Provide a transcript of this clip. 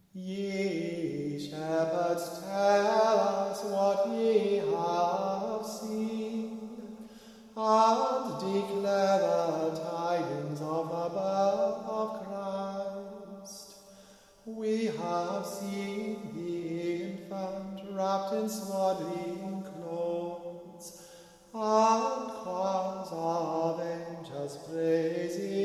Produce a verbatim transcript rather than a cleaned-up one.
Ye shepherds, tell us what ye have seen, and declare the tidings of the birth of Christ. We have seen the infant wrapped in swaddling clothes, and choirs of angels praising